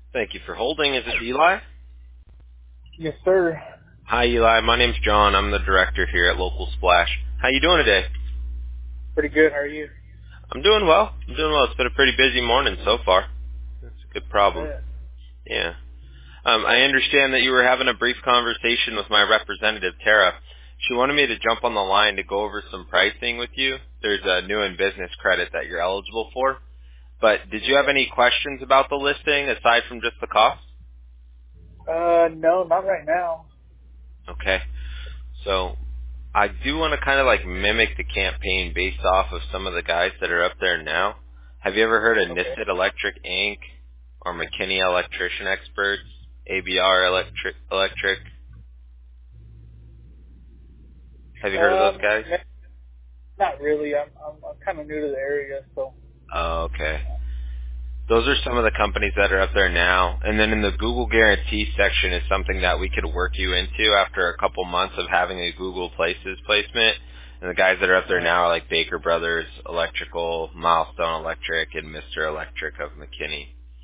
Thank you for holding. Is it Eli? Yes, sir. Hi, Eli. My name's John. I'm the director here at Local Splash. How you doing today? Pretty good. How are you? I'm doing well. It's been a pretty busy morning so far. That's a good I problem. bet. Yeah. I understand that you were having a brief conversation with my representative, Tara. She wanted me to jump on the line to go over some pricing with you. There's a new in business credit that you're eligible for. But did you have any questions about the listing aside from just the cost? No, not right now. Okay. So I do want to kind of like mimic the campaign based off of some of the guys that are up there now. Have you ever heard of Okay. Nisset Electric Inc. or McKinney Electrician Experts, ABR Electric? Have you heard of those guys? N- Not really. I'm kind of new to the area, so. Oh, okay. Those are some of the companies that are up there now. And then in the Google Guarantee section is something that we could work you into after a couple months of having a Google Places placement. And the guys that are up there Uh, now are like Baker Brothers Electrical, Milestone Electric, and Mr. Electric of McKinney.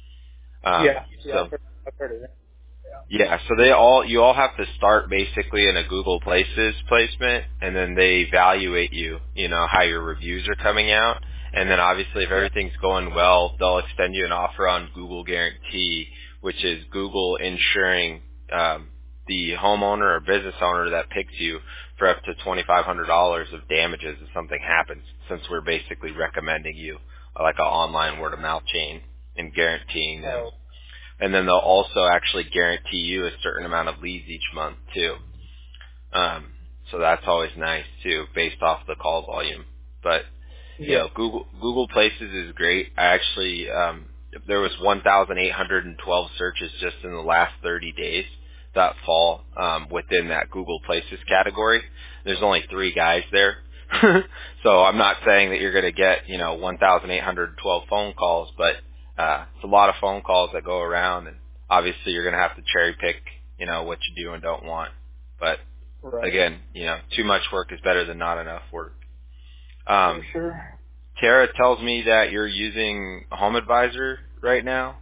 yeah, So I've heard of it. Yeah. yeah, so you all have to start basically in a Google Places placement, and then they evaluate you, how your reviews are coming out. And then obviously if Yeah. everything's going well, they'll extend you an offer on Google Guarantee, which is Google insuring the homeowner or business owner that picks you for up to $2,500 of damages if something happens, since we're basically recommending you like an online word of mouth chain and guaranteeing them. Oh, And then they'll also actually guarantee you a certain amount of leads each month too. So that's always nice too, based off the call volume. But yeah. Google Places is great. I actually there was 1,812 searches just in the last 30 days that fall within that Google Places category. There's only 3 guys there. So I'm not saying that you're going to get 1,812 phone calls, but it's a lot of phone calls that go around, and obviously you're going to have to cherry pick what you do and don't want. But Right. again, too much work is better than not enough work. For Um, sure. Tara tells me that you're using Home Advisor right now.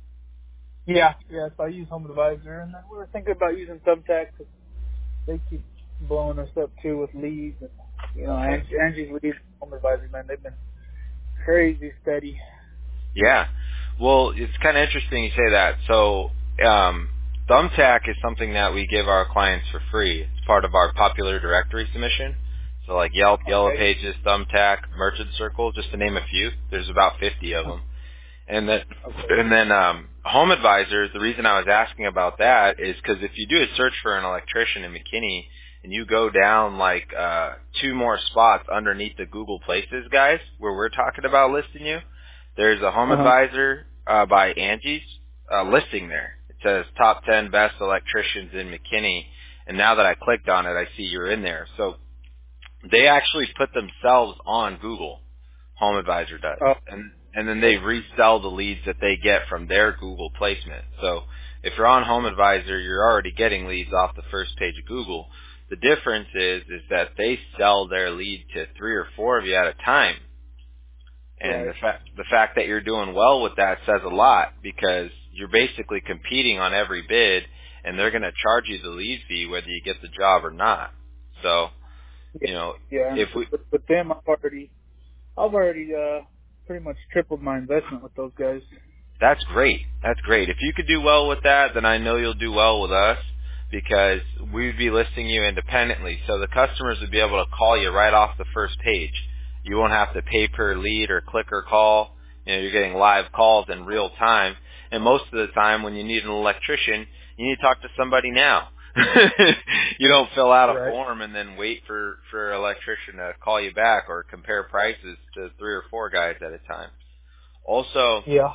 Yeah. So I use Home Advisor, and then we were thinking about using Thumbtack 'cause they keep blowing us up too with leads, and Okay. Angie's leads, Home Advisor, man, they've been crazy steady. Yeah. Well, it's kind of interesting you say that. So, Thumbtack is something that we give our clients for free. It's part of our popular directory submission. So like Yelp, Yellow Okay. Pages, Thumbtack, Merchant Circle, just to name a few. There's about 50 of them. And then, Okay. Home Advisor, the reason I was asking about that is because if you do a search for an electrician in McKinney and you go down like 2 more spots underneath the Google Places guys where we're talking about listing you, there's a Home Uh-huh. Advisor by Angie's listing there. It says top 10 best electricians in McKinney, and now that I clicked on it, I see you're in there. So they actually put themselves on Google. Home Advisor does, Oh, and then they resell the leads that they get from their Google placement. So if you're on Home Advisor, you're already getting leads off the first page of Google. The difference is that they sell their lead to 3 or 4 of you at a time. And right. the fact that you're doing well with that says a lot, because you're basically competing on every bid, and they're going to charge you the lead fee whether you get the job or not. So, Yeah. And if we with them, I've already pretty much tripled my investment with those guys. That's great. That's great. If you could do well with that, then I know you'll do well with us, because we would be listing you independently. So the customers would be able to call you right off the first page. You won't have to pay per lead or click or call. You're getting live calls in real time. And most of the time when you need an electrician, you need to talk to somebody now. You don't fill out a Right. form and then wait for an electrician to call you back or compare prices to 3 or 4 guys at a time. Also, Yeah.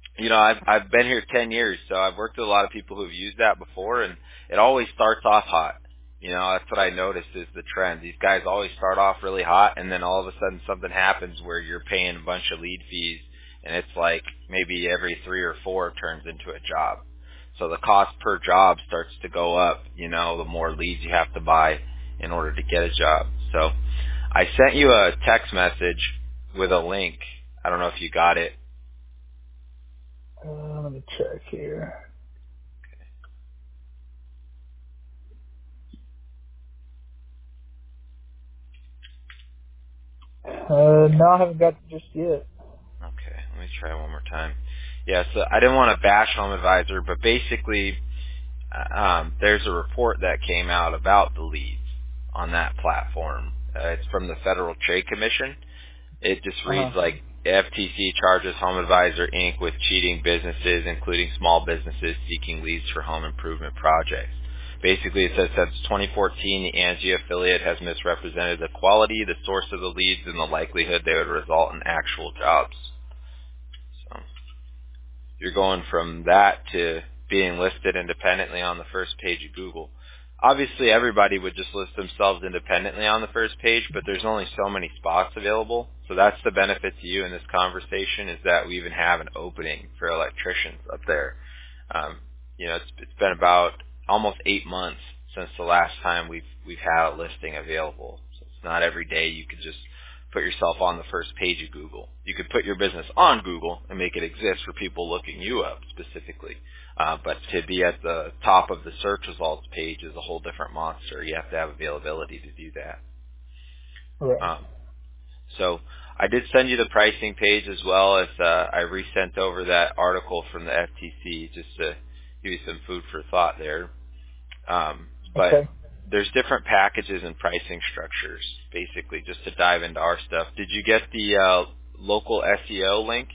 I've been here 10 years, so I've worked with a lot of people who've used that before, and it always starts off hot. That's what I noticed is the trend. These guys always start off really hot, and then all of a sudden something happens where you're paying a bunch of lead fees, and it's like maybe every 3 or 4 turns into a job. So the cost per job starts to go up, the more leads you have to buy in order to get a job. So I sent you a text message with a link. I don't know if you got it. Let me check here. No, I haven't got it just yet. Okay, let me try one more time. Yeah, so I didn't want to bash Home Advisor, but basically there's a report that came out about the leads on that platform. It's from the Federal Trade Commission. It just reads like FTC charges Home Advisor Inc. with cheating businesses, including small businesses seeking leads for home improvement projects. Basically, it says since 2014, the Angie affiliate has misrepresented the quality, the source of the leads, and the likelihood they would result in actual jobs. So you're going from that to being listed independently on the first page of Google. Obviously, everybody would just list themselves independently on the first page, but there's only so many spots available. So that's the benefit to you in this conversation, is that we even have an opening for electricians up there. It's been about almost 8 months since the last time we've had a listing available. So it's not every day you could just put yourself on the first page of Google. You could put your business on Google and make it exist for people looking you up specifically. But to be at the top of the search results page is a whole different monster. You have to have availability to do that. Right. So I did send you the pricing page, as well as I resent over that article from the FTC just to give you some food for thought there. But Okay. there's different packages and pricing structures, basically, just to dive into our stuff. Did you get the local SEO link?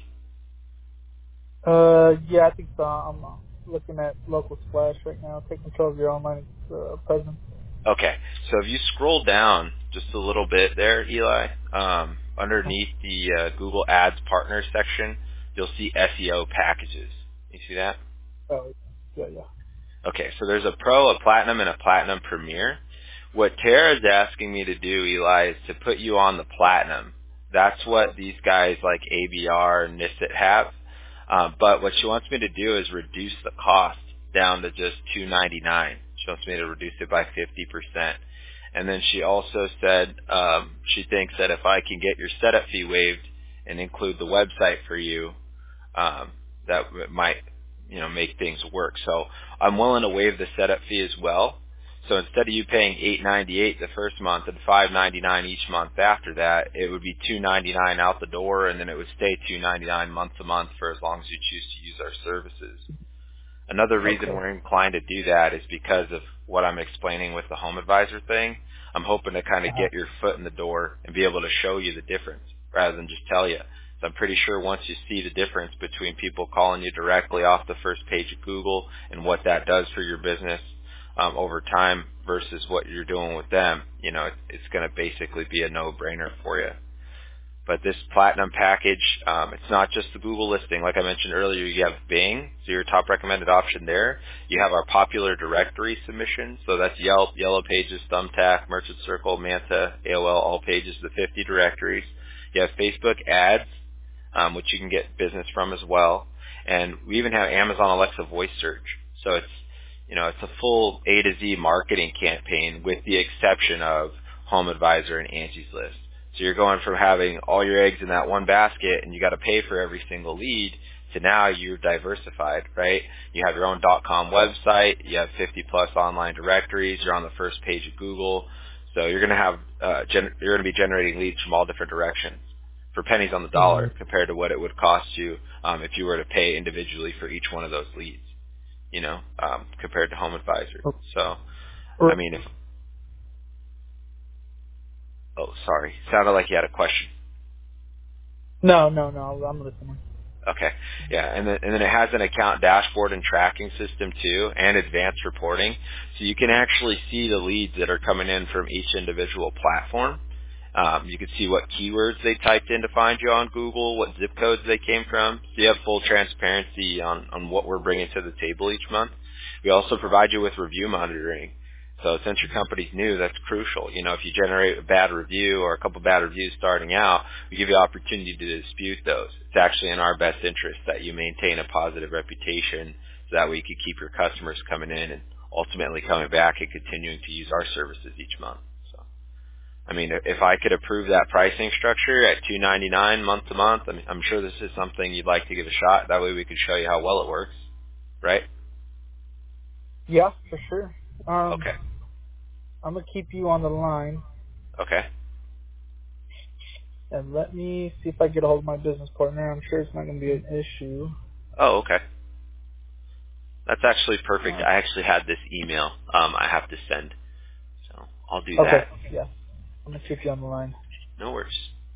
Yeah, I think so. I'm looking at Local Splash right now. Take control of your online presence. Okay, so if you scroll down just a little bit there, Eli, underneath the Google Ads Partners section, you'll see SEO packages. You see that? Oh, yeah. Okay, so there's a Pro, a Platinum, and a Platinum Premier. What Tara is asking me to do, Eli, is to put you on the Platinum. That's what these guys like ABR and Nisset have. But what she wants me to do is reduce the cost down to just $299. She wants me to reduce it by 50%. And then she also said she thinks that if I can get your setup fee waived and include the website for you, that might make things work. So I'm willing to waive the setup fee as well. So instead of you paying $8.98 the first month and $5.99 each month after that, it would be $2.99 out the door, and then it would stay $2.99 month to month for as long as you choose to use our services. Another reason Okay. we're inclined to do that is because of what I'm explaining with the Home Advisor thing. I'm hoping to kind of get your foot in the door and be able to show you the difference rather than just tell you. So I'm pretty sure once you see the difference between people calling you directly off the first page of Google and what that does for your business over time versus what you're doing with them, it's going to basically be a no-brainer for you. But this Platinum package, it's not just the Google listing. Like I mentioned earlier, you have Bing, so your top recommended option there. You have our popular directory submissions, so that's Yelp, Yellow Pages, Thumbtack, Merchant Circle, Manta, AOL, All Pages, the 50 directories. You have Facebook ads, which you can get business from as well. And we even have Amazon Alexa voice search. So it's a full A to Z marketing campaign with the exception of Home Advisor and Angie's List. So you're going from having all your eggs in that one basket and you got to pay for every single lead to now you're diversified, right? You have your own .com website, you have 50 plus online directories, you're on the first page of Google. So you're going to have you're going to be generating leads from all different directions for pennies on the dollar compared to what it would cost you if you were to pay individually for each one of those leads, compared to Home Advisor. So, I mean, sorry. Sounded like you had a question. No, I'm listening. Okay. Yeah, and then it has an account dashboard and tracking system too, and advanced reporting. So you can actually see the leads that are coming in from each individual platform. You can see what keywords they typed in to find you on Google, what zip codes they came from. So you have full transparency on what we're bringing to the table each month. We also provide you with review monitoring. So since your company's new, that's crucial. If you generate a bad review or a couple bad reviews starting out, we give you opportunity to dispute those. It's actually in our best interest that you maintain a positive reputation so that way you can keep your customers coming in and ultimately coming back and continuing to use our services each month. So I mean, if I could approve that pricing structure at $299 month to month, I'm sure this is something you'd like to give a shot. That way we could show you how well it works, right? Yeah, for sure. Okay. I'm gonna keep you on the line, Okay. and let me see if I get a hold of my business partner. I'm sure it's not gonna be an issue. Oh, okay. That's actually perfect. Uh, I actually had this email I have to send, so I'll do okay, that. yeah, I'm gonna keep you on the line. No worries.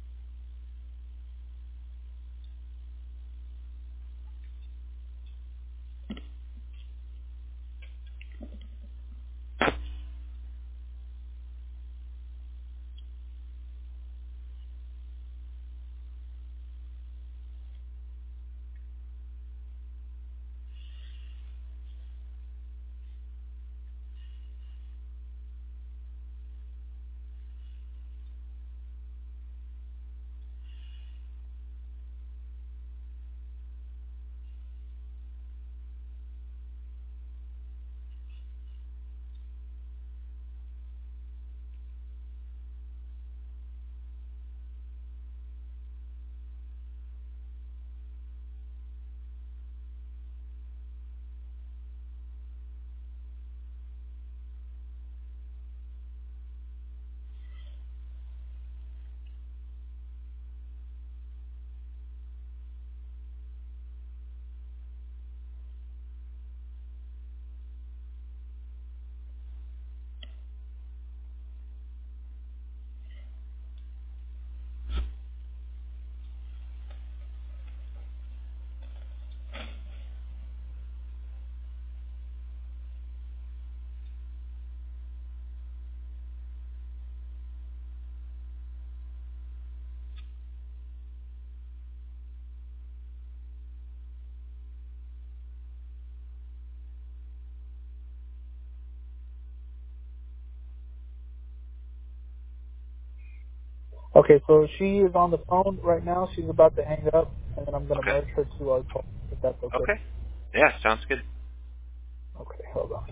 Okay, so she is on the phone right now. She's about to hang up, and then I'm gonna Okay. merge her to our call if that's okay. Okay. Yeah, sounds good. Okay, hold on.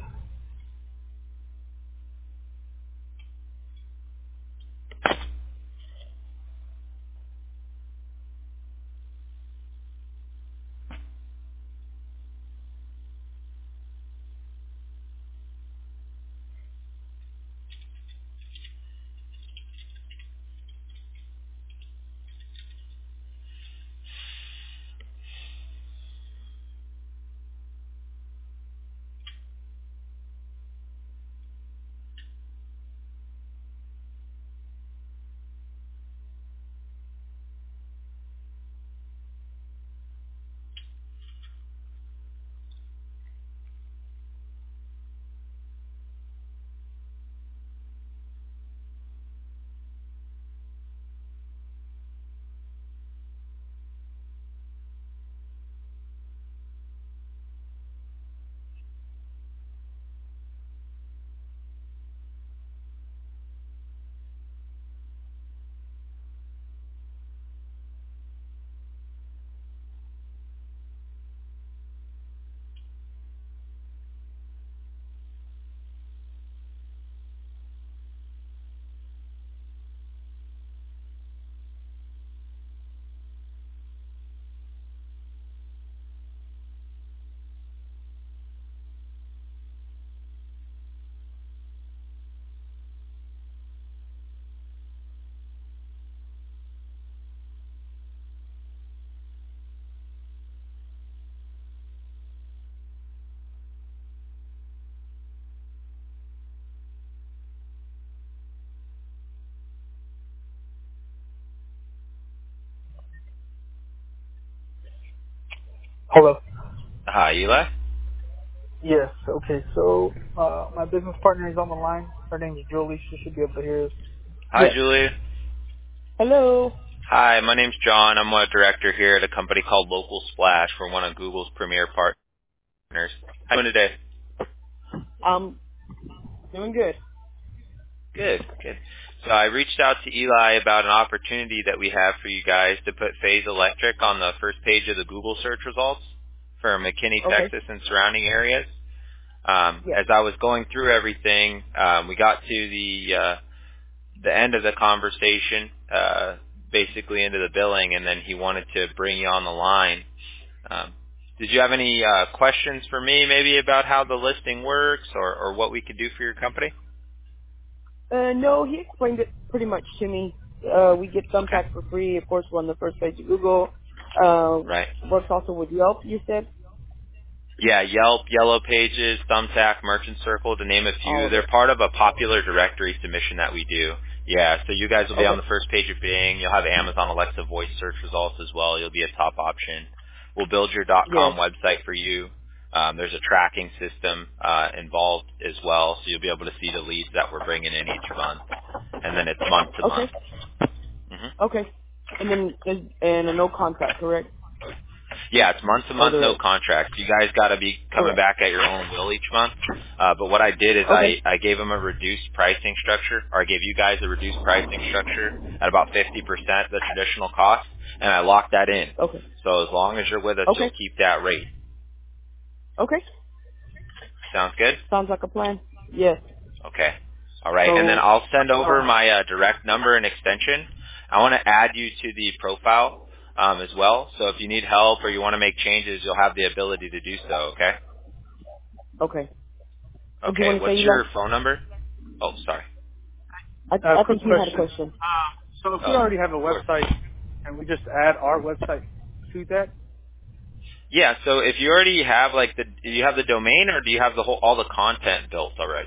Hello. Hi, Eli. Yes. Okay. So my business partner is on the line. Her name is Julie. She should be able to hear us. Hi, Yes. Julie. Hello. Hi, my name's John. I'm a director here at a company called Local Splash. We're one of Google's premier partners. How are you doing today? I'm doing good. Good, good. So I reached out to Eli about an opportunity that we have for you guys to put Phase Electric on the first page of the Google search results for McKinney, Okay. Texas and surrounding areas. Yes. As I was going through everything, we got to the end of the conversation, basically into the billing, and then he wanted to bring you on the line. Did you have any questions for me, maybe about how the listing works or what we could do for your company? No, he explained it pretty much to me. We get Okay. Thumbtack for free. Of course, we're on the first page of Google. Right. Works also with Yelp, you said? Yeah, Yelp, Yellow Pages, Thumbtack, Merchant Circle, to name a All few. of They're it. part of a popular directory submission that we do. Yeah, so you guys will be on Okay. the first page of Bing. You'll have Amazon Alexa voice search results as well. You'll be a top option. We'll build your Yes. .com website for you. There's a tracking system involved as well, so you'll be able to see the leads that we're bringing in each month. And then it's month to Okay. month. hmm Okay. And then, and a no contract, correct? Yeah, it's month to Or month, there no is? contract. You guys got to be coming Correct. back at your own will each month. But what I did is Okay. I gave them a reduced pricing structure, or I gave you guys a reduced pricing structure at about 50% the traditional cost, and I locked that in. Okay. So as long as you're with us, you'll Okay. keep that rate. Okay. Sounds good? Sounds like a plan. Yes. Okay. All right. And then So, I'll send over uh, my direct number and extension. I want to add you to the profile as well. So if you need help or you want to make changes, you'll have the ability to do so, okay? okay. Did you Okay. want to say, What's Eli? your phone number? Oh, sorry. I Quick think you had a question. question. So if we Oh, already have a of course. website and we just add our website to that, Yeah. So if you already have do you have the domain or do you have all the content built already?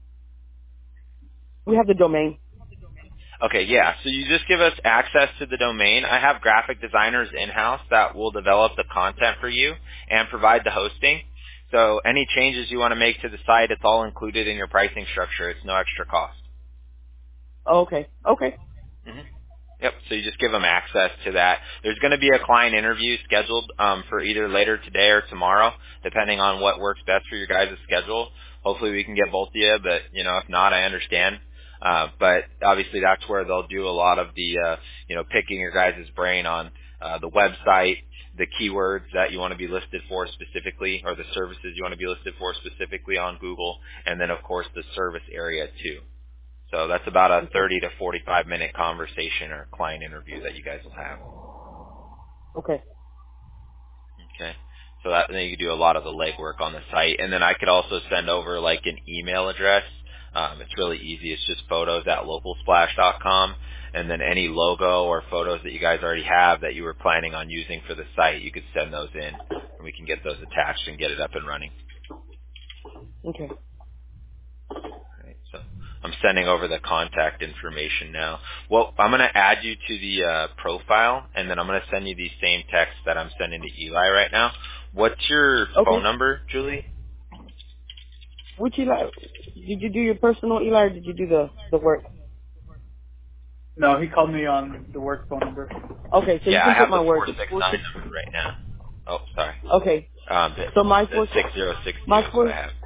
We have the domain. Okay. Yeah. So you just give us access to the domain. I have graphic designers in-house that will develop the content for you and provide the hosting. So any changes you want to make to the site, it's all included in your pricing structure. It's no extra cost. Okay. Okay. hmm Yep. So you just give them access to that. There's going to be a client interview scheduled for either later today or tomorrow, depending on what works best for your guys' schedule. Hopefully we can get both of you, but if not, I understand. But obviously that's where they'll do a lot of the picking your guys' brain on the website, the keywords that you want to be listed for specifically, or the services you want to be listed for specifically on Google, and then of course the service area too. So that's about a Okay. 30 to 45 minute conversation or client interview that you guys will have. Okay. Okay. So then you can do a lot of the legwork on the site. And then I could also send over like an email address. It's really easy. It's just photos@localsplash.com. And then any logo or photos that you guys already have that you were planning on using for the site, you could send those in and we can get those attached and get it up and running. Okay. Right. So I'm sending over the contact information now. Well, I'm going to add you to the profile, and then I'm going to send you these same texts that I'm sending to Eli right now. What's your phone Okay. number, Julie? Which Eli? Did you do your personal Eli, or did you do the work? no, he called me on the work phone number. Okay, so you Yeah, I can put have the my work. It's 469 number right now. Oh, sorry. Okay. The, So my the 46. 6060 My is what four. I have.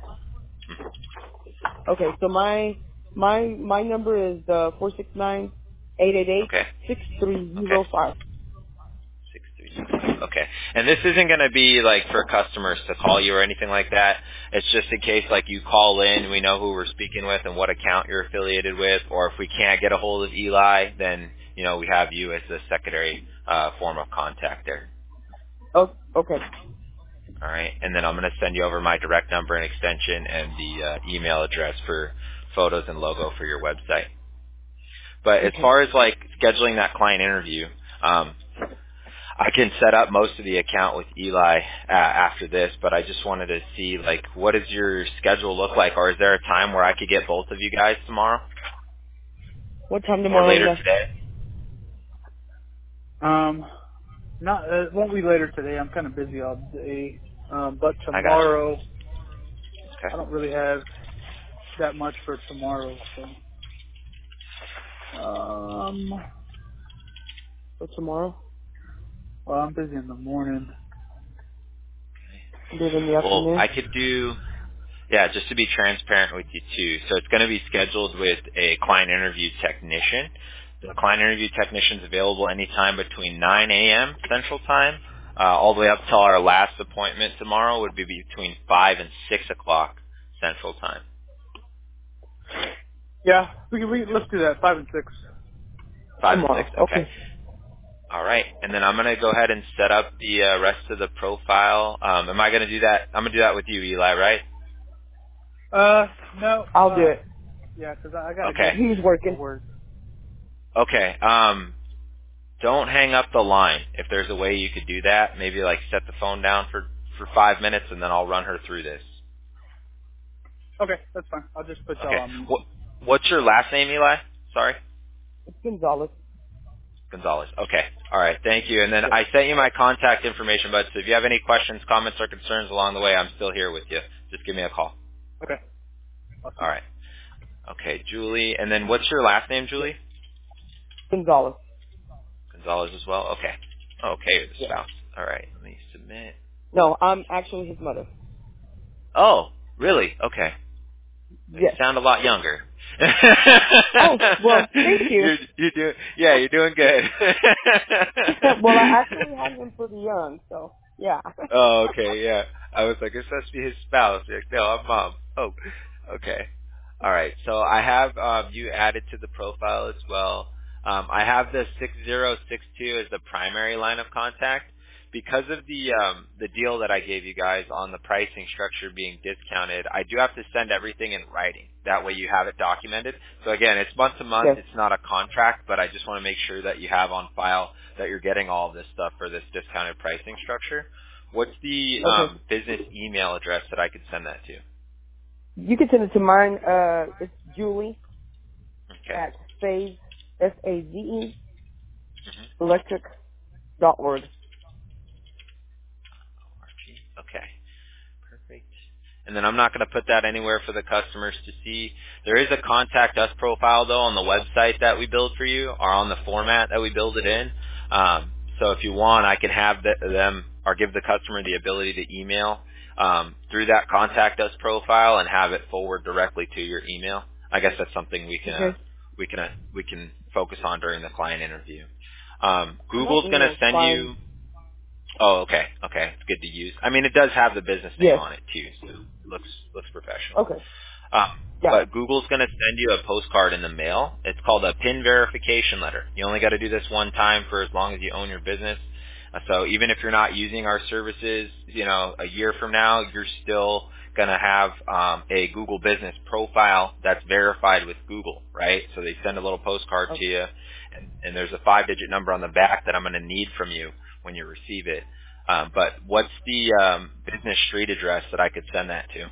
Okay. So my number is 469 Okay. 6305. 6365. Okay. And this isn't going to be like for customers to call you or anything like that. It's just in case like you call in, we know who we're speaking with and what account you're affiliated with, or if we can't get a hold of Eli, then we have you as the secondary form of contact there. Oh, okay. All right. And then I'm going to send you over my direct number and extension and the email address for photos and logo for your website. But as Okay. far as like scheduling that client interview, I can set up most of the account with Eli after this, but I just wanted to see, like, what does your schedule look like, or is there a time where I could get both of you guys tomorrow What time or tomorrow, later Eli? today? Not it won't be later today. I'm kind of busy all day. But I got you. tomorrow, Okay. I don't really have that much for tomorrow. So, For tomorrow? well, I'm busy in the morning. Do it in the Well, afternoon? I could do, yeah, just to be transparent with you too. So it's going to be scheduled with a client interview technician. The client interview technician is available anytime between 9 a.m. Central Time, all the way up till our last appointment tomorrow would be between 5 and 6 o'clock Central Time. Yeah, let's do that. 5 and 6. 5 and Tomorrow. 6. Okay. Okay. All right, and then I'm gonna go ahead and set up the rest of the profile. Am I gonna do that? I'm gonna do that with you, Eli, right? No. I'll do it. Yeah, 'cause I gotta Okay. get He's to working. work. Okay. Don't hang up the line. If there's a way you could do that, maybe like set the phone down for 5 minutes, and then I'll run her through this. Okay, that's fine. I'll just put y'all Okay. on mute. What's your last name, Eli? Sorry. It's Gonzalez. Gonzalez. Okay. All right. Thank you. And then Yeah. I sent you my contact information, but if you have any questions, comments, or concerns along the way, I'm still here with you. Just give me a call. Okay. Awesome. All right. Okay, Julie. And then what's your last name, Julie? Gonzalez. Gonzalez as well? Okay. Okay, you're the Yeah. spouse. All right. Let me submit. No, I'm actually his mother. Oh, really? Okay. You Yes. sound a lot younger. Oh, well, thank you. You're doing good. Well, I actually had him pretty young, so yeah. Oh, okay, yeah. I was like, this must be his spouse. You're like, no, I'm mom. Oh, okay. All right. So I have you added to the profile as well. I have the 6062 as the primary line of contact. Because of the deal that I gave you guys on the pricing structure being discounted, I do have to send everything in writing. That way you have it documented. So again, it's month to month. Yes. It's not a contract, but I just want to make sure that you have on file that you're getting all of this stuff for this discounted pricing structure. What's the Okay. business email address that I could send that to? You can send it to mine. It's Julie Okay. at Save, SAVE, Mm-hmm. electric.org. Okay. Perfect. And then I'm not going to put that anywhere for the customers to see. There is a contact us profile though on the website that we build for you, or on the format that we build it in. So if you want, I can have them or give the customer the ability to email through that contact us profile and have it forward directly to your email. I guess that's something we can Okay. we can focus on during the client interview. No Google's going to email's send fine. you. Oh, okay, okay, it's good to use. I mean, it does have the business name Yes. on it too, so it looks professional. Okay. Yeah. But Google's going to send you a postcard in the mail. It's called a PIN verification letter. You only got to do this one time for as long as you own your business. So even if you're not using our services, a year from now, you're still going to have a Google business profile that's verified with Google, right? So they send a little postcard to Okay. you, and there's a 5-digit number on the back that I'm going to need from you when you receive it. But what's the business street address that I could send that to?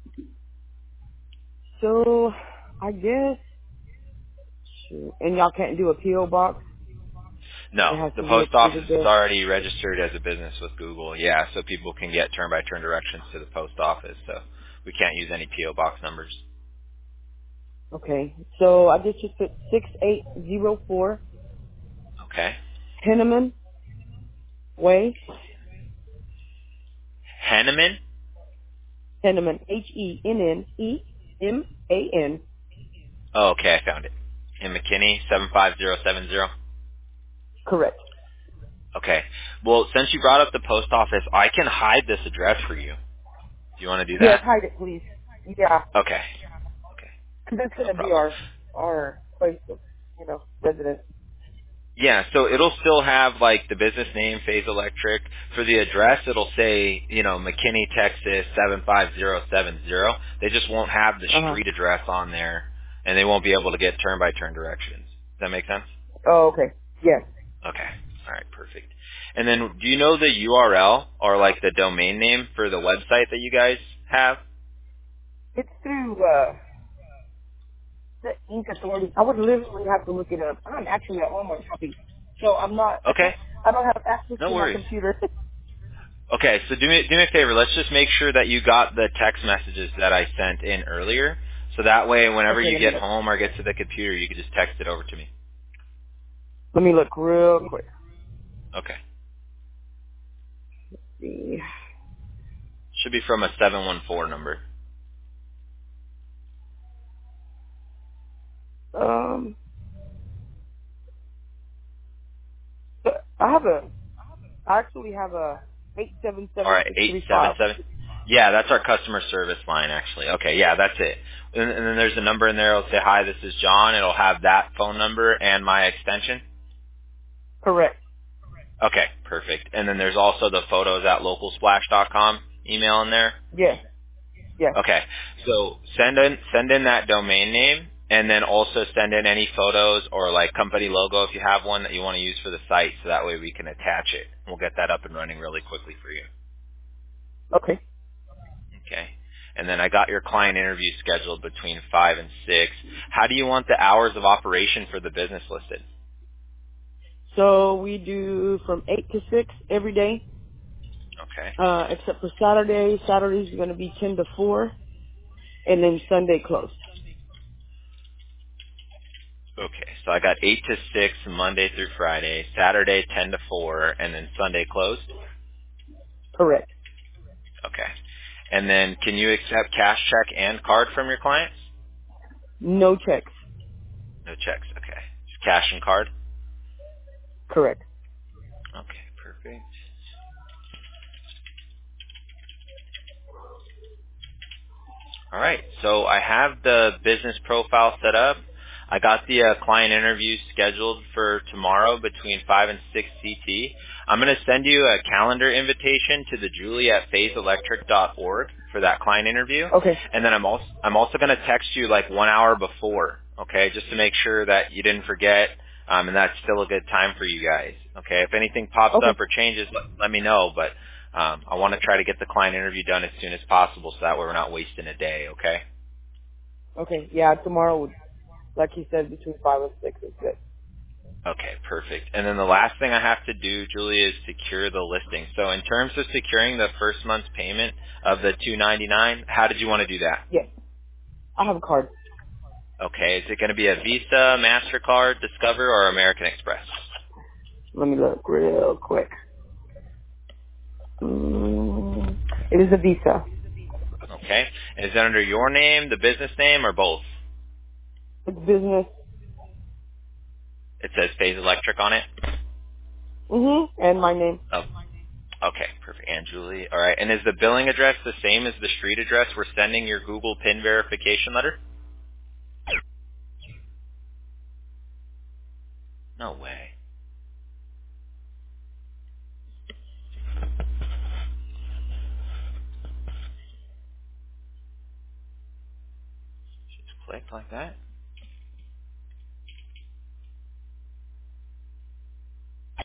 So, I guess, shoot. And y'all can't do a P.O. box? It No, has the to be a post street office is address? already registered as a business with Google. Yeah, so people can get turn-by-turn directions to the post office. So we can't use any PO box numbers. Okay. So, I just put 6804 Okay. Henneman Way. Henneman. Henneman, Henneman. Oh, okay, I found it. In McKinney, 75070. Correct. Okay. Well, since you brought up the post office, I can hide this address for you. Do you want to do Yes, that? hide it, please. Yeah. Okay. Okay. That's No going to be problem. our place of, residence. Yeah, so it'll still have like the business name, Phase Electric. For the address, it'll say, McKinney, Texas 75070. They just won't have the Uh-huh. street address on there, and they won't be able to get turn-by-turn directions. Does that make sense? Oh, okay. Yes. Okay. All right, perfect. And then, do you know the URL or like the domain name for the website that you guys have? It's through, the Inc. Authority. I would literally have to look it up. I'm actually at Walmart shopping, so I'm not, Okay. I don't have access No to my worries. computer. Okay, so do me a favor. Let's just make sure that you got the text messages that I sent in earlier, so that way, whenever Okay, you let me get look. home or get to the computer, you can just text it over to me. Let me look real quick. Okay, See. should be from a 714 number. I actually have a All right, 877635. 877. Yeah, that's our customer service line, actually. Okay, yeah, that's it. And then there's a number in there. It'll say, "Hi, this is John." It'll have that phone number and my extension. Correct. Okay, perfect. And then there's also the photos at localsplash.com email in there. Yes. Yes. Okay, so send in that domain name, and then also send in any photos or like company logo if you have one that you want to use for the site, so that way we can attach it. We'll get that up and running really quickly for you. Okay. Okay. And then I got your client interview scheduled between 5 and 6. How do you want the hours of operation for the business listed? So we do from 8 to 6 every day, Okay. except for Saturday. Saturday's going to be 10 to 4, and then Sunday closed. Okay. So I got 8 to 6 Monday through Friday, Saturday 10 to 4, and then Sunday closed? Correct. Okay. And then can you accept cash, check, and card from your clients? No checks. No checks. Okay. Just cash and card? Correct. Okay. Perfect. All right. So I have the business profile set up. I got the client interview scheduled for tomorrow between 5 and 6 CT. I'm going to send you a calendar invitation to the Julie at phaseelectric.org for that client interview. Okay. And then I'm also going to text you like 1 hour before, okay, just to make sure that you didn't forget, and that's still a good time for you guys. Okay. If anything pops Okay. up or changes, let me know. But I want to try to get the client interview done as soon as possible, so that way we're not wasting a day. Okay. Okay. Yeah, tomorrow, like you said, between 5 and 6 is good. Okay, perfect. And then the last thing I have to do, Julie, is secure the listing. So in terms of securing the first month's payment of the $299, how did you want to do that? Yes. I have a card. Okay, is it going to be a Visa, MasterCard, Discover, or American Express? Let me look real quick. It is a Visa. Okay. And is it under your name, the business name, or both? It's business. It says Phase Electric on it? And my name. Oh, okay, perfect. And Julie. All right. And is the billing address the same as the street address we're sending your Google PIN verification letter? No way. Just click like that.